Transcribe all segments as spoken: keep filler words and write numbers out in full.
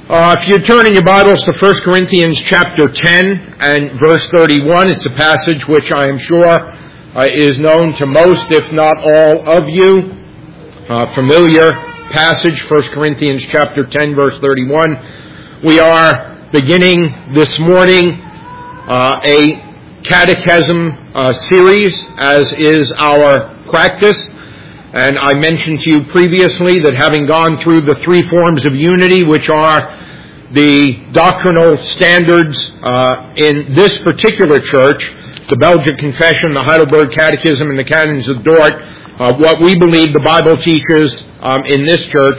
Uh, if you turn in your Bibles to First Corinthians chapter ten and verse thirty-one, it's a passage which I am sure uh, is known to most, if not all of you. Uh, familiar passage, First Corinthians chapter ten, verse thirty-one. We are beginning this morning uh, a catechism uh, series, as is our practice. And I mentioned to you previously that having gone through the three forms of unity, which are the doctrinal standards uh, in this particular church, the Belgic Confession, the Heidelberg Catechism, and the Canons of Dort, uh, what we believe the Bible teaches um, in this church,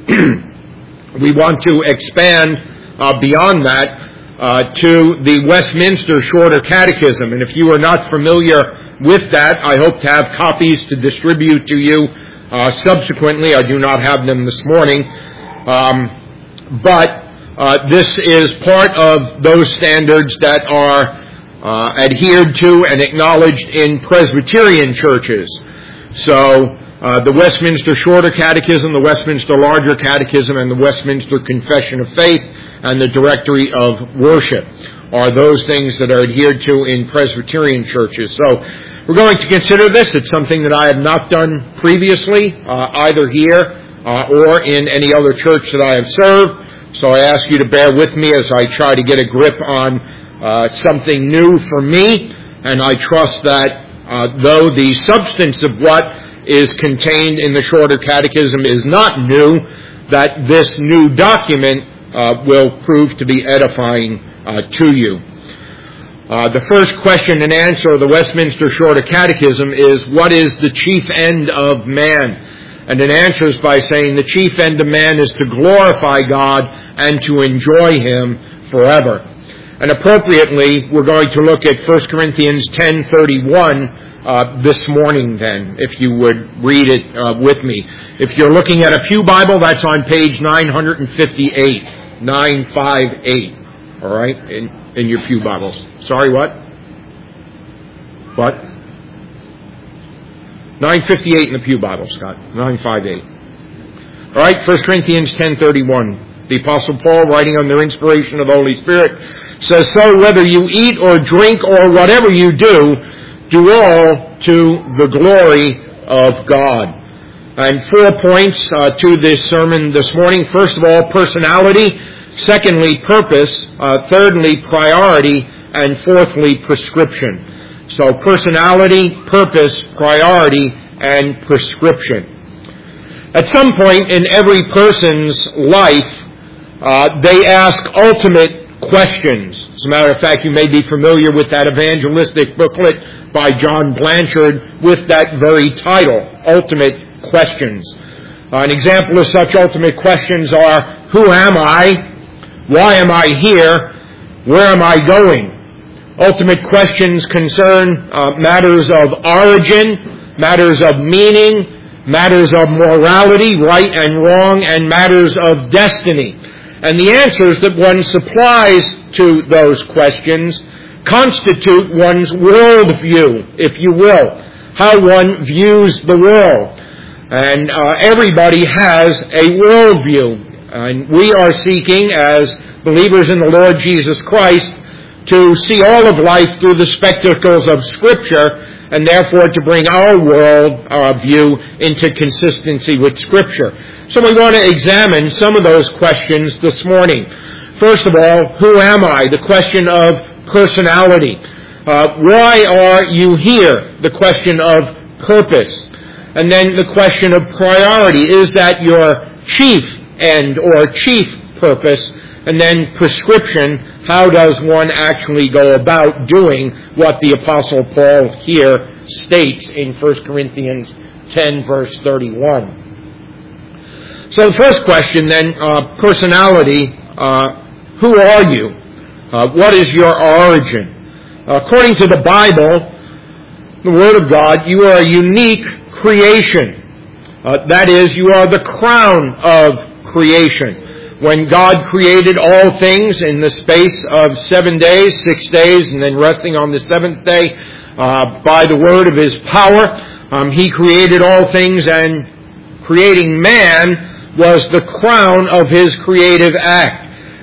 we want to expand uh, beyond that uh, to the Westminster Shorter Catechism. And if you are not familiar with that, I hope to have copies to distribute to you uh, subsequently. I do not have them this morning. Um, but uh, this is part of those standards that are uh, adhered to and acknowledged in Presbyterian churches. So uh, the Westminster Shorter Catechism, the Westminster Larger Catechism, and the Westminster Confession of Faith, and the Directory of Worship are those things that are adhered to in Presbyterian churches. So we're going to consider this. It's something that I have not done previously, uh, either here uh, or in any other church that I have served. So I ask you to bear with me as I try to get a grip on uh, something new for me. And I trust that uh, though the substance of what is contained in the Shorter Catechism is not new, that this new document uh, will prove to be edifying Uh, to you. Uh, the first question and answer of the Westminster Shorter Catechism is, what is the chief end of man? And it answers by saying the chief end of man is to glorify God and to enjoy Him forever. And appropriately, we're going to look at First Corinthians ten thirty-one uh, this morning then, if you would read it uh, with me. If you're looking at a Pew Bible, that's on page nine fifty-eight, nine fifty-eight. All right, in, in your Pew Bibles. Sorry, what? What? nine fifty-eight in the Pew Bible, Scott. nine fifty-eight. All right, First Corinthians ten thirty-one. The Apostle Paul, writing under inspiration of the Holy Spirit, says, "So whether you eat or drink or whatever you do, do all to the glory of God." And four points uh, to this sermon this morning. First of all, personality. Secondly, purpose. Uh, thirdly, priority. And fourthly, prescription. So personality, purpose, priority, and prescription. At some point in every person's life, uh, they ask ultimate questions. As a matter of fact, you may be familiar with that evangelistic booklet by John Blanchard with that very title, Ultimate Questions. Uh, an example of such ultimate questions are, who am I? Why am I here? Where am I going? Ultimate questions concern uh, matters of origin, matters of meaning, matters of morality, right and wrong, and matters of destiny. And the answers that one supplies to those questions constitute one's worldview, if you will, how one views the world. And uh, everybody has a worldview. And we are seeking, as believers in the Lord Jesus Christ, to see all of life through the spectacles of Scripture, and therefore to bring our world uh, view into consistency with Scripture. So we want to examine some of those questions this morning. First of all, who am I? The question of personality. Uh, why are you here? The question of purpose. And then the question of priority. Is that your chief end or chief purpose? And then prescription, how does one actually go about doing what the Apostle Paul here states in First Corinthians ten verse thirty-one. So the first question then, uh, personality, uh, who are you? Uh, what is your origin? Uh, according to the Bible, the Word of God, you are a unique creation. Uh, that is, you are the crown of creation. When God created all things in the space of seven days, six days, and then resting on the seventh day uh, by the word of His power, um, He created all things, and creating man was the crown of His creative act.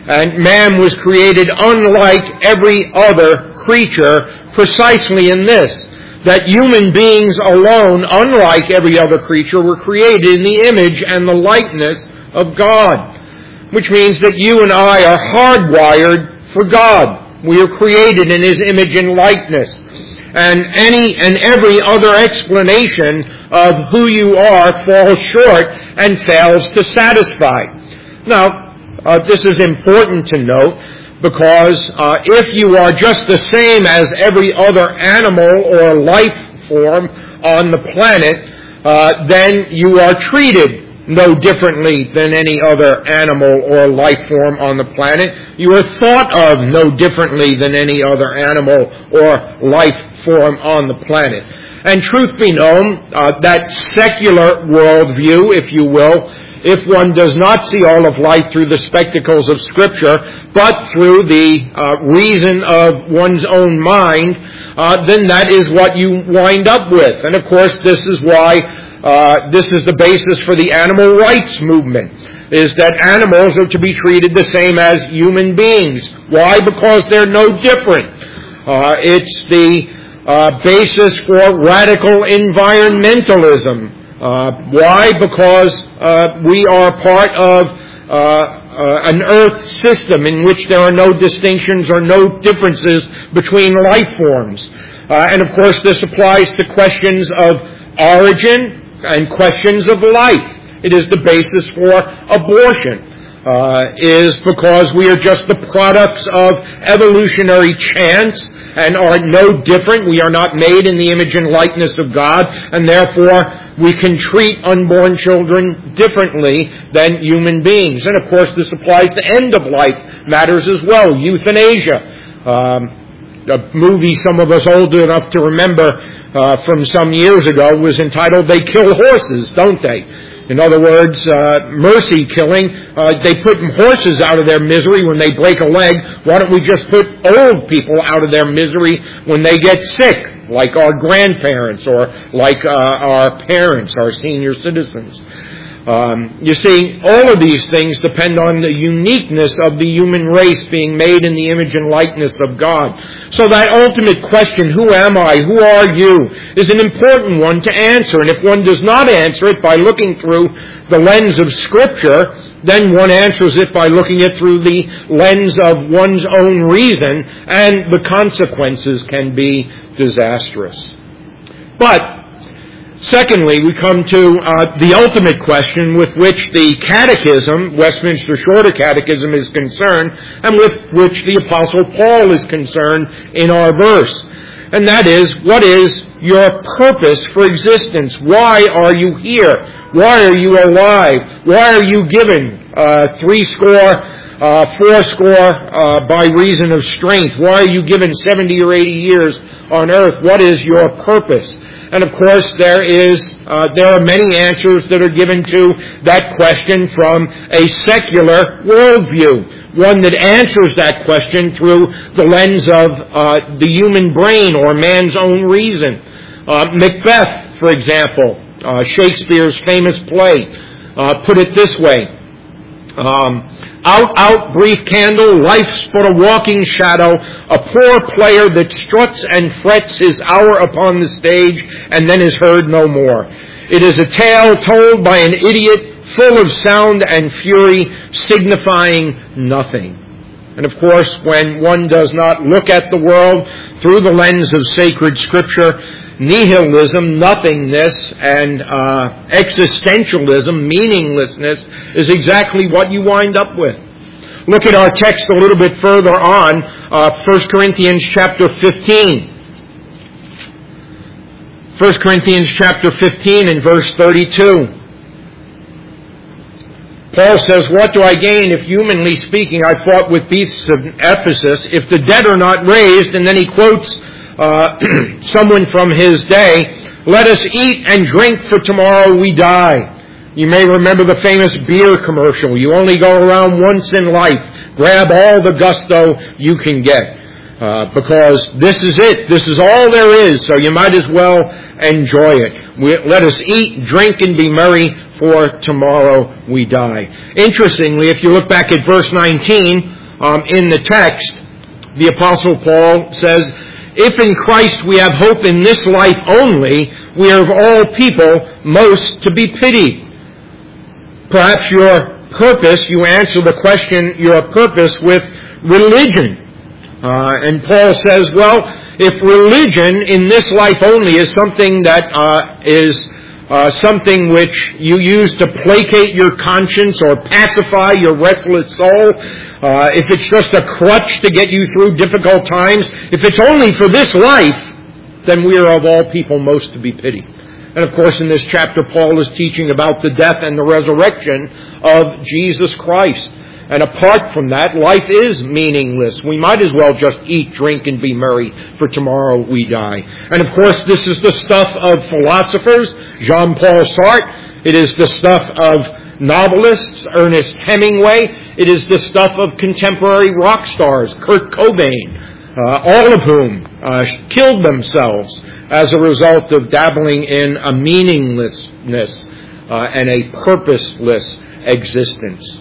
And man was created unlike every other creature precisely in this, that human beings alone, unlike every other creature, were created in the image and the likeness of God, which means that you and I are hardwired for God. We are created in His image and likeness. And any and every other explanation of who you are falls short and fails to satisfy. Now, uh, this is important to note, because uh, if you are just the same as every other animal or life form on the planet, uh, then you are treated no differently than any other animal or life form on the planet. You are thought of no differently than any other animal or life form on the planet. And truth be known, uh, that secular worldview, if you will, if one does not see all of life through the spectacles of Scripture, but through the uh, reason of one's own mind, uh, then that is what you wind up with. And of course, this is why uh, this is the basis for the animal rights movement, is that animals are to be treated the same as human beings. Why? Because they're no different. Uh, it's the uh, basis for radical environmentalism. Uh, why? Because uh, we are part of uh, uh, an earth system in which there are no distinctions or no differences between life forms. Uh, and of course, this applies to questions of origin and questions of life. It is the basis for abortion. Uh, is because we are just the products of evolutionary chance and are no different. We are not made in the image and likeness of God, and therefore we can treat unborn children differently than human beings. And of course, this applies to end-of-life matters as well. Euthanasia. Um, a movie some of us old enough to remember uh, from some years ago was entitled "They Kill Horses, Don't They?" In other words, uh, mercy killing. Uh, they put horses out of their misery when they break a leg. Why don't we just put old people out of their misery when they get sick, like our grandparents or like uh, our parents, our senior citizens? Um, you see, all of these things depend on the uniqueness of the human race being made in the image and likeness of God. So that ultimate question, who am I, who are you, is an important one to answer. And if one does not answer it by looking through the lens of Scripture, then one answers it by looking at it through the lens of one's own reason, and the consequences can be disastrous. But secondly, we come to uh, the ultimate question with which the Catechism, Westminster Shorter Catechism, is concerned, and with which the Apostle Paul is concerned in our verse. And that is, what is your purpose for existence? Why are you here? Why are you alive? Why are you given uh, three score, uh, four score uh, by reason of strength? Why are you given seventy or eighty years on earth? What is your purpose? And of course, there is uh, there are many answers that are given to that question from a secular worldview, one that answers that question through the lens of uh, the human brain or man's own reason. Uh, Macbeth, for example, uh, Shakespeare's famous play, uh, put it this way. Um, Out, out, brief candle, life's but a walking shadow, a poor player that struts and frets his hour upon the stage and then is heard no more. It is a tale told by an idiot, full of sound and fury, signifying nothing. And of course, when one does not look at the world through the lens of sacred Scripture, nihilism, nothingness, and uh, existentialism, meaninglessness, is exactly what you wind up with. Look at our text a little bit further on, uh, First Corinthians chapter fifteen. First Corinthians chapter fifteen and verse thirty-two. Paul says, what do I gain if, humanly speaking, I fought with beasts of Ephesus, if the dead are not raised? And then he quotes uh, someone from his day, let us eat and drink, for tomorrow we die. You may remember the famous beer commercial. You only go around once in life. Grab all the gusto you can get. Uh, because this is it. This is all there is, so you might as well enjoy it. We, let us eat, drink, and be merry, for tomorrow we die. Interestingly, if you look back at verse nineteen um, in the text, the Apostle Paul says, if in Christ we have hope in this life only, we are of all people most to be pitied. Perhaps your purpose, you answer the question, your purpose with religion. Uh, and Paul says, well, if religion in this life only is something that uh, is uh, something which you use to placate your conscience or pacify your restless soul, uh, if it's just a crutch to get you through difficult times, if it's only for this life, then we are of all people most to be pitied. And of course, in this chapter, Paul is teaching about the death and the resurrection of Jesus Christ. And apart from that, life is meaningless. We might as well just eat, drink, and be merry, for tomorrow we die. And of course, this is the stuff of philosophers, Jean-Paul Sartre. It is the stuff of novelists, Ernest Hemingway. It is the stuff of contemporary rock stars, Kurt Cobain, uh, all of whom uh, killed themselves as a result of dabbling in a meaninglessness uh, and a purposeless existence.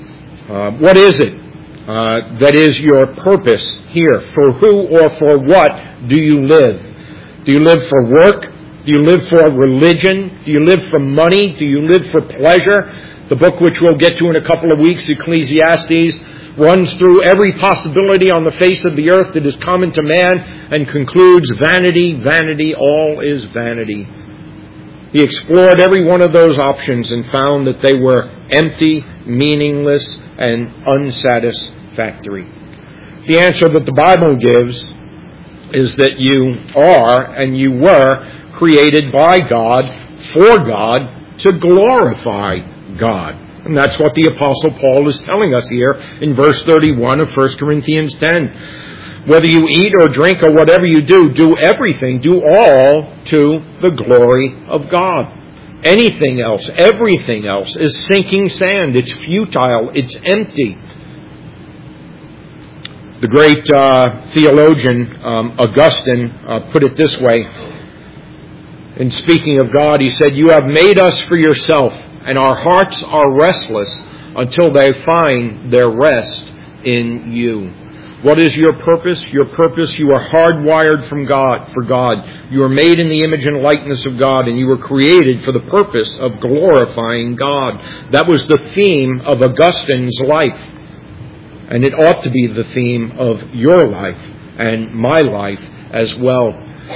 Uh, what is it uh, that is your purpose here? For who or for what do you live? Do you live for work? Do you live for religion? Do you live for money? Do you live for pleasure? The book which we'll get to in a couple of weeks, Ecclesiastes, runs through every possibility on the face of the earth that is common to man and concludes, vanity, vanity, all is vanity. He explored every one of those options and found that they were empty, meaningless, and unsatisfactory. The answer that the Bible gives is that you are and you were created by God, for God, to glorify God. And that's what the Apostle Paul is telling us here in verse thirty-one of First Corinthians ten. Whether you eat or drink or whatever you do, do everything, do all to the glory of God. Anything else, everything else is sinking sand. It's futile. It's empty. The great uh, theologian um, Augustine uh, put it this way. In speaking of God, he said, "You have made us for yourself, and our hearts are restless until they find their rest in you." What is your purpose? Your purpose, you are hardwired from God, for God. You are made in the image and likeness of God, and you were created for the purpose of glorifying God. That was the theme of Augustine's life. And it ought to be the theme of your life and my life as well.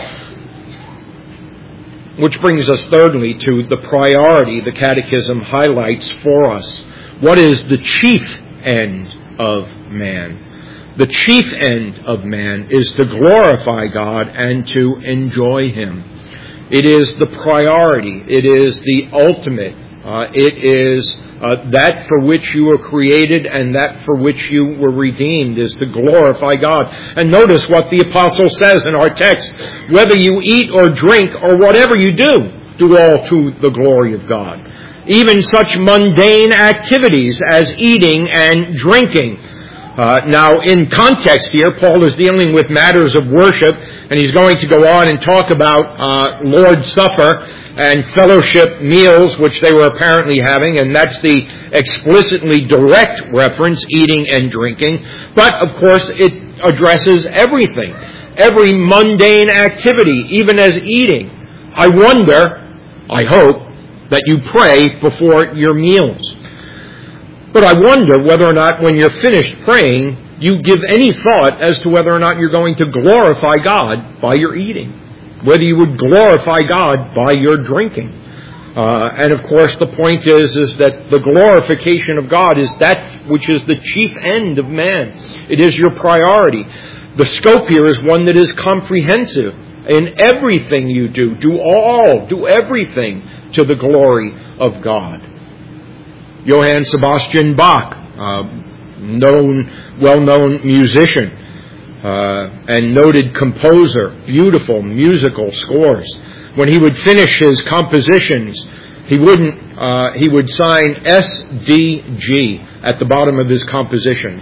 Which brings us thirdly to the priority the Catechism highlights for us. What is the chief end of man? The chief end of man is to glorify God and to enjoy Him. It is the priority. It is the ultimate. Uh, it is uh, that for which you were created and that for which you were redeemed, is to glorify God. And notice what the Apostle says in our text. Whether you eat or drink or whatever you do, do all to the glory of God. Even such mundane activities as eating and drinking. Uh, now, in context here, Paul is dealing with matters of worship, and he's going to go on and talk about uh, Lord's Supper and fellowship meals, which they were apparently having, and that's the explicitly direct reference, eating and drinking. But, of course, it addresses everything, every mundane activity, even as eating. I wonder, I hope, that you pray before your meals. But I wonder whether or not when you're finished praying, you give any thought as to whether or not you're going to glorify God by your eating. Whether you would glorify God by your drinking. Uh, and of course the point is, is that the glorification of God is that which is the chief end of man. It is your priority. The scope here is one that is comprehensive. In everything you do, do all, do everything to the glory of God. Johann Sebastian Bach, uh, known, well-known musician uh, and noted composer, beautiful musical scores. When he would finish his compositions, he wouldn't. Uh, he would sign S D G at the bottom of his compositions.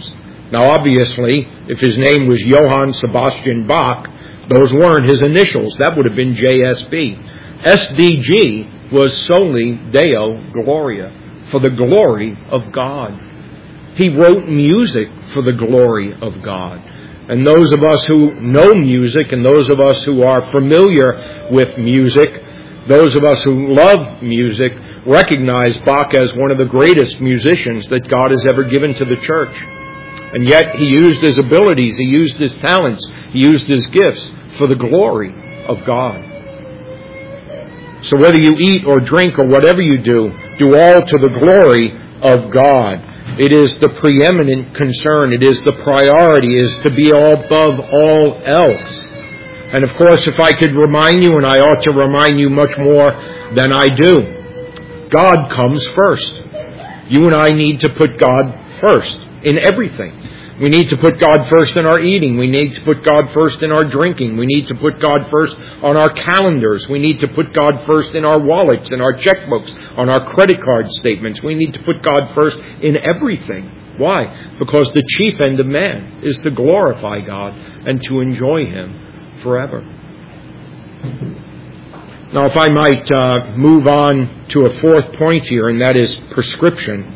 Now, obviously, if his name was Johann Sebastian Bach, those weren't his initials. That would have been J S B. S D G was Soli Deo Gloria, for the glory of God. He wrote music for the glory of God. And those of us who know music and those of us who are familiar with music, those of us who love music, recognize Bach as one of the greatest musicians that God has ever given to the church. And yet he used his abilities, he used his talents, he used his gifts for the glory of God. So whether you eat or drink or whatever you do, do all to the glory of God. It is the preeminent concern. It is the priority, is to be above all else. And of course, if I could remind you, and I ought to remind you much more than I do, God comes first. You and I need to put God first in everything. We need to put God first in our eating. We need to put God first in our drinking. We need to put God first on our calendars. We need to put God first in our wallets, in our checkbooks, on our credit card statements. We need to put God first in everything. Why? Because the chief end of man is to glorify God and to enjoy Him forever. Now, if I might uh, move on to a fourth point here, and that is prescription.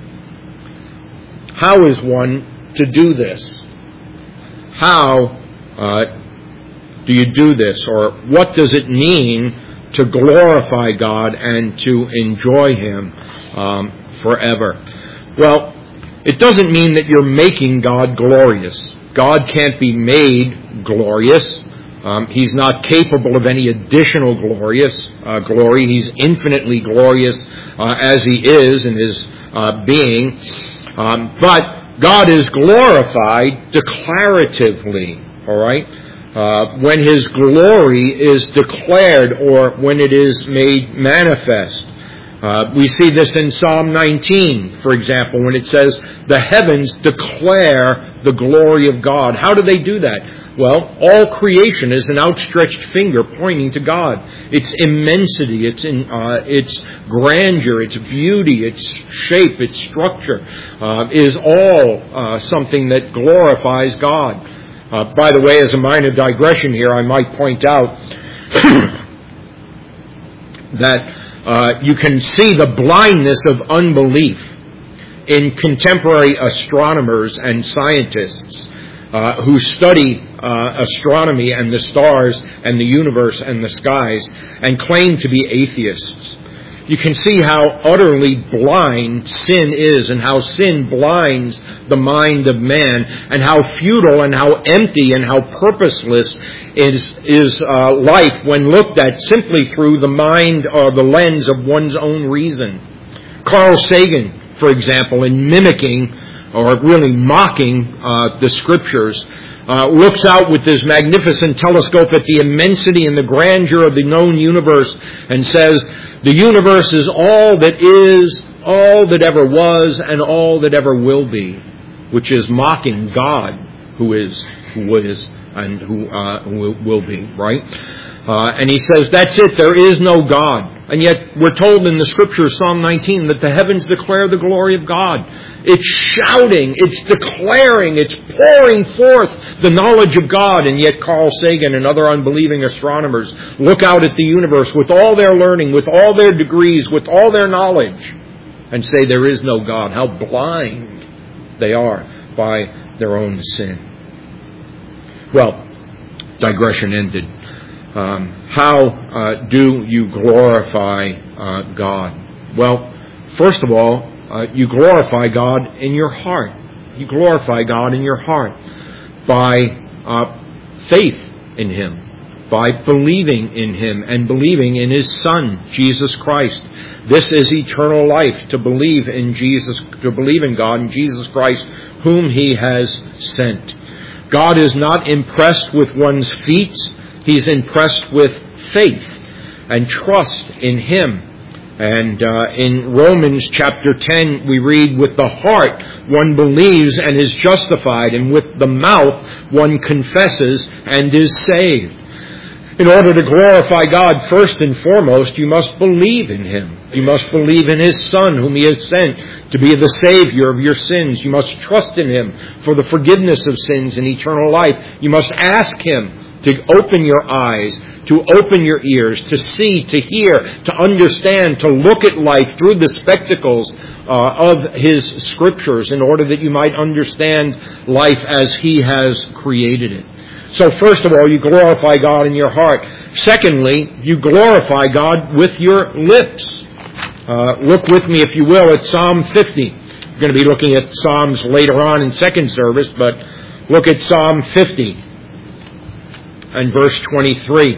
How is one to do this? How uh, do you do this? Or what does it mean to glorify God and to enjoy Him um, forever? Well, it doesn't mean that you're making God glorious. God can't be made glorious. Um, he's not capable of any additional glorious uh, glory. He's infinitely glorious uh, as He is in His uh, being. Um, but God is glorified declaratively, all right? Uh, when His glory is declared or when it is made manifest. Uh, we see this in Psalm nineteen, for example, when it says, the heavens declare the glory of God. How do they do that? Well, all creation is an outstretched finger pointing to God. Its immensity, its in, uh, its grandeur, its beauty, its shape, its structure uh, is all uh, something that glorifies God. Uh, by the way, as a minor digression here, I might point out that uh, you can see the blindness of unbelief in contemporary astronomers and scientists uh, who study uh, astronomy and the stars and the universe and the skies and claim to be atheists. You can see how utterly blind sin is and how sin blinds the mind of man and how futile and how empty and how purposeless is, is uh, life when looked at simply through the mind or the lens of one's own reason. Carl Sagan, for example, in mimicking or really mocking uh, the Scriptures, uh, looks out with this magnificent telescope at the immensity and the grandeur of the known universe and says, the universe is all that is, all that ever was, and all that ever will be, which is mocking God, who is, who is, and who, uh, who will be, right? Uh, and he says, that's it, there is no God. And yet we're told in the Scriptures, Psalm nineteen, that the heavens declare the glory of God. It's shouting, it's declaring, it's pouring forth the knowledge of God. And yet Carl Sagan and other unbelieving astronomers look out at the universe with all their learning, with all their degrees, with all their knowledge, and say there is no God. How blind they are by their own sin. Well, digression ended. Um, how uh, do you glorify uh, God? Well, first of all, uh, you glorify God in your heart. You glorify God in your heart by uh, faith in Him, by believing in Him and believing in His Son, Jesus Christ. This is eternal life, to believe in Jesus, to believe in God and Jesus Christ, whom He has sent. God is not impressed with one's feats. He's impressed with faith and trust in Him. And uh, in Romans chapter ten, we read, with the heart one believes and is justified, and with the mouth one confesses and is saved. In order to glorify God, first and foremost, you must believe in Him. You must believe in His Son, whom He has sent to be the Savior of your sins. You must trust in Him for the forgiveness of sins and eternal life. You must ask Him to open your eyes, to open your ears, to see, to hear, to understand, to look at life through the spectacles uh, of His Scriptures in order that you might understand life as He has created it. So first of all, you glorify God in your heart. Secondly, you glorify God with your lips. Uh, look with me, if you will, at Psalm fifty. We're going to be looking at Psalms later on in second service, but look at Psalm fifty and verse twenty-three.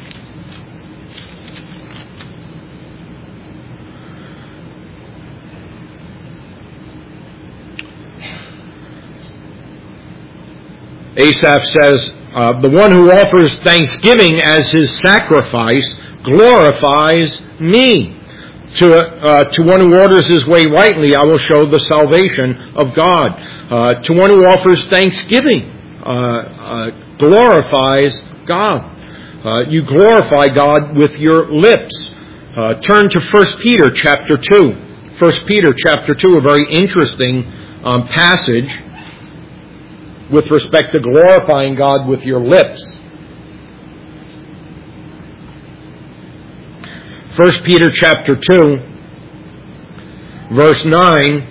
Asaph says, uh, the one who offers thanksgiving as his sacrifice glorifies me. To, uh, to one who orders his way rightly, I will show the salvation of God. Uh, to one who offers thanksgiving, uh, uh, glorifies God. Uh, you glorify God with your lips. Uh, turn to First Peter chapter two. First Peter chapter two, a very interesting um, passage with respect to glorifying God with your lips. First Peter chapter two, verse nine.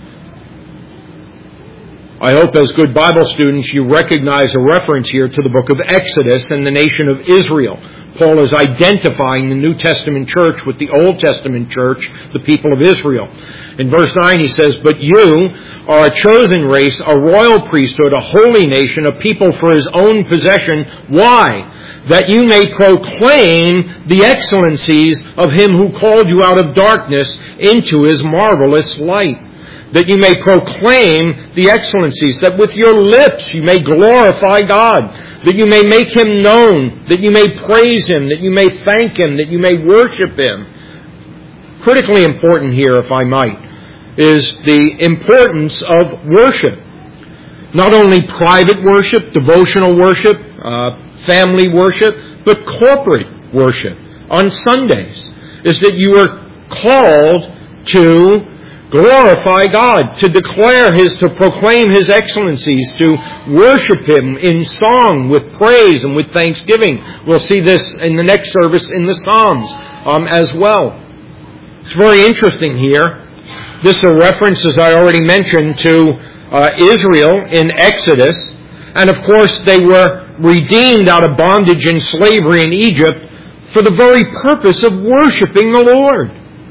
I hope as good Bible students you recognize a reference here to the book of Exodus and the nation of Israel. Paul is identifying the New Testament church with the Old Testament church, the people of Israel. In verse nine he says, but you are a chosen race, a royal priesthood, a holy nation, a people for His own possession. Why? That you may proclaim the excellencies of Him who called you out of darkness into His marvelous light. That you may proclaim the excellencies, that with your lips you may glorify God, that you may make Him known, that you may praise Him, that you may thank Him, that you may worship Him. Critically important here, if I might, is the importance of worship. Not only private worship, devotional worship, uh, family worship, but corporate worship on Sundays, is that you are called to glorify God, to declare His, to proclaim His excellencies, to worship Him in song with praise and with thanksgiving. We'll see this in the next service in the Psalms um, as well. It's very interesting here. This is a reference, as I already mentioned, to uh, Israel in Exodus. And of course, they were redeemed out of bondage and slavery in Egypt for the very purpose of worshiping the Lord.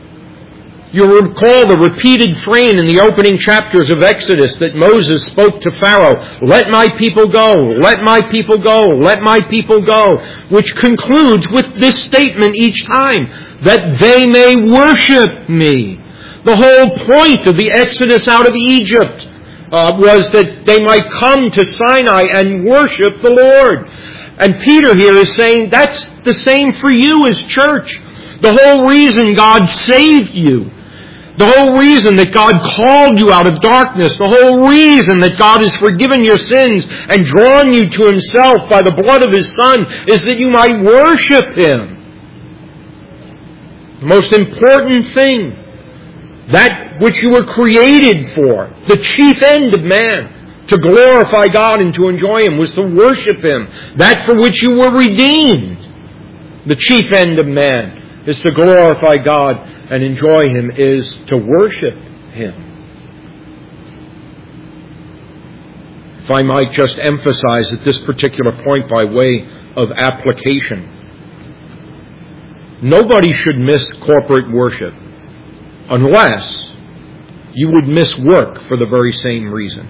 You recall the repeated refrain in the opening chapters of Exodus that Moses spoke to Pharaoh, let my people go, let my people go, let my people go, which concludes with this statement each time, that they may worship me. The whole point of the Exodus out of Egypt uh, was that they might come to Sinai and worship the Lord. And Peter here is saying that's the same for you as church. The whole reason God saved you, the whole reason that God called you out of darkness, the whole reason that God has forgiven your sins and drawn you to Himself by the blood of His Son is that you might worship Him. The most important thing, that which you were created for, the chief end of man, to glorify God and to enjoy Him, was to worship Him. That for which you were redeemed, the chief end of man, is to glorify God and enjoy Him, is to worship Him. If I might just emphasize at this particular point by way of application, nobody should miss corporate worship unless you would miss work for the very same reason.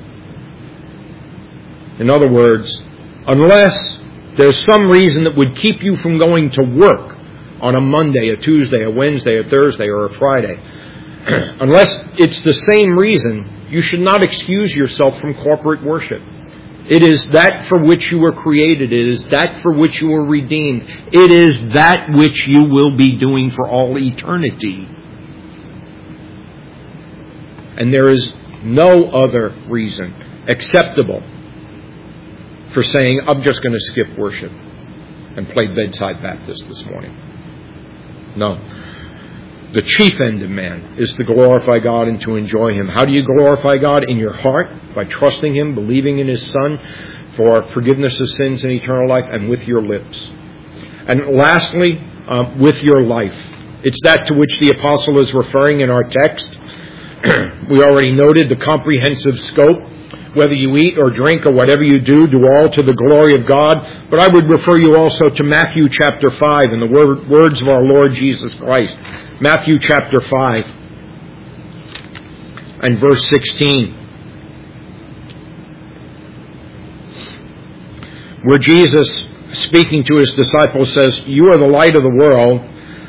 In other words, unless there's some reason that would keep you from going to work on a Monday, a Tuesday, a Wednesday, a Thursday, or a Friday, unless it's the same reason, you should not excuse yourself from corporate worship. It is that for which you were created. It is that for which you were redeemed. It is that which you will be doing for all eternity. And there is no other reason acceptable for saying, I'm just going to skip worship and play bedside Baptist this morning. No. The chief end of man is to glorify God and to enjoy Him. How do you glorify God? In your heart, by trusting Him, believing in His Son for forgiveness of sins and eternal life, and with your lips. And lastly, um, with your life. It's that to which the apostle is referring in our text. We already noted the comprehensive scope. Whether you eat or drink or whatever you do, do all to the glory of God. But I would refer you also to Matthew chapter five and the word, words of our Lord Jesus Christ. Matthew chapter five and verse sixteen. Where Jesus, speaking to His disciples, says, "You are the light of the world.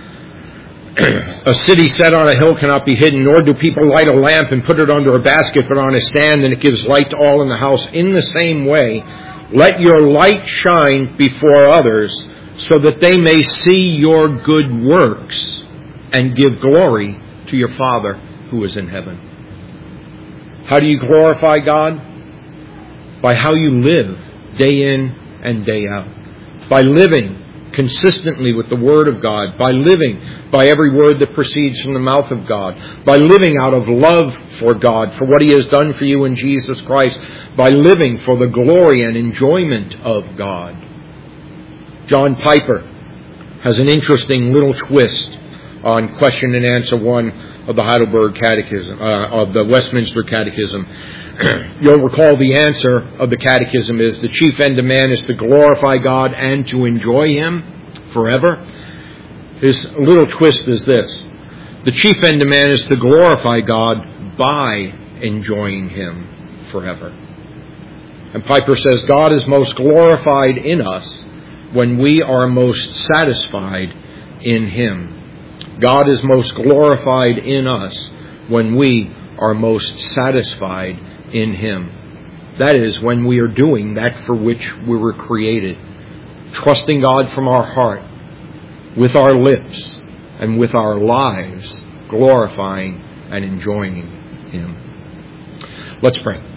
A city set on a hill cannot be hidden, nor do people light a lamp and put it under a basket, but on a stand, and it gives light to all in the house. In the same way, let your light shine before others, so that they may see your good works and give glory to your Father who is in heaven." How do you glorify God? By how you live day in and day out. By living consistently with the Word of God, by living by every word that proceeds from the mouth of God, by living out of love for God, for what He has done for you in Jesus Christ, by living for the glory and enjoyment of God. John Piper has an interesting little twist on question and answer one of the Heidelberg Catechism, uh, of the Westminster Catechism. You'll recall the answer of the Catechism is, the chief end of man is to glorify God and to enjoy Him forever. His little twist is this: the chief end of man is to glorify God by enjoying Him forever. And Piper says, God is most glorified in us when we are most satisfied in Him. God is most glorified in us when we are most satisfied in Him. That is, when we are doing that for which we were created. Trusting God from our heart, with our lips, and with our lives, glorifying and enjoying Him. Let's pray.